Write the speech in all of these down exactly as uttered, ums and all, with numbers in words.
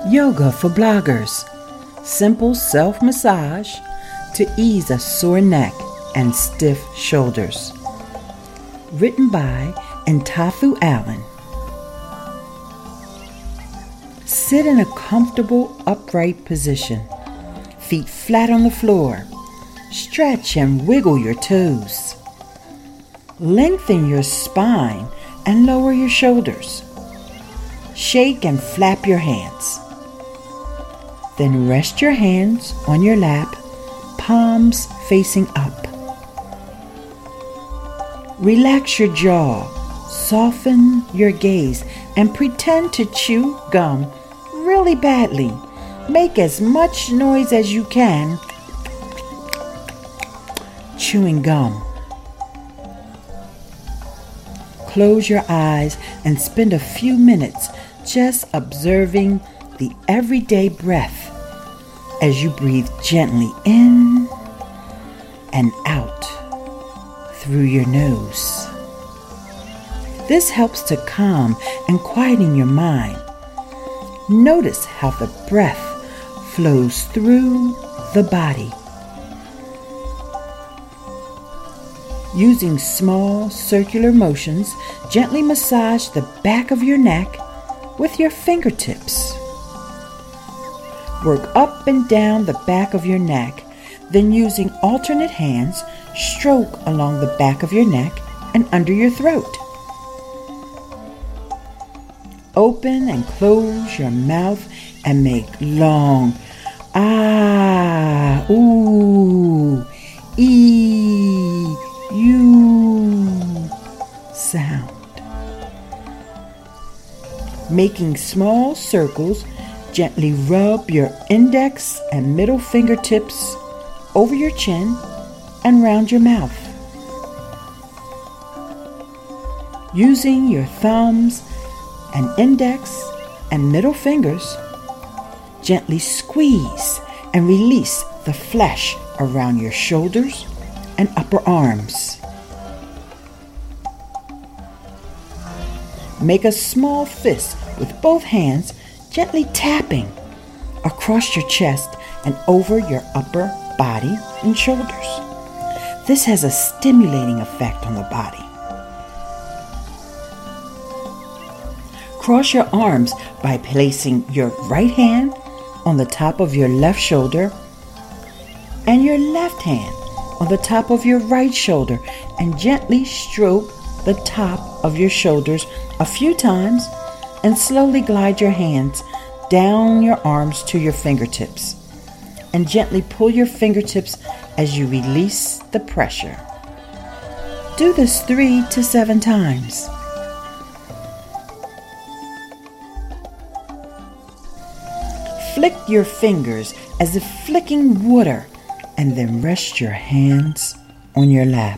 Yoga for bloggers. Simple self-massage to ease a sore neck and stiff shoulders. Written by Ntafu Allen. Sit in a comfortable upright position. Feet flat on the floor. Stretch and wiggle your toes. Lengthen your spine and lower your shoulders. Shake and flap your hands. Then rest your hands on your lap, palms facing up. Relax your jaw, soften your gaze, and pretend to chew gum really badly. Make as much noise as you can chewing gum. Close your eyes and spend a few minutes just observing the everyday breath as you breathe gently in and out through your nose. This helps to calm and quieten your mind. Notice how the breath flows through the body. Using small circular motions, gently massage the back of your neck with your fingertips. Work up and down the back of your neck, then using alternate hands, stroke along the back of your neck and under your throat. Open and close your mouth and make long ah, ooh, ee, you sound. Making small circles, gently rub your index and middle fingertips over your chin and round your mouth. Using your thumbs and index and middle fingers, gently squeeze and release the flesh around your shoulders and upper arms. Make a small fist with both hands, gently tapping across your chest and over your upper body and shoulders. This has a stimulating effect on the body. Cross your arms by placing your right hand on the top of your left shoulder and your left hand on the top of your right shoulder, and gently stroke the top of your shoulders a few times and slowly glide your hands down your arms to your fingertips and gently pull your fingertips as you release the pressure. Do this three to seven times. Flick your fingers as if flicking water, and then rest your hands on your lap.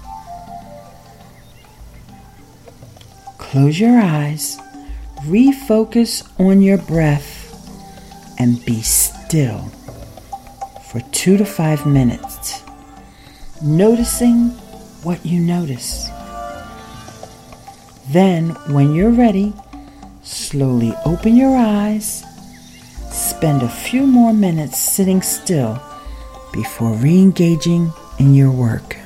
Close your eyes, refocus on your breath, and be still for two to five minutes, noticing what you notice. Then, when you're ready, slowly open your eyes. Spend a few more minutes sitting still before re-engaging in your work.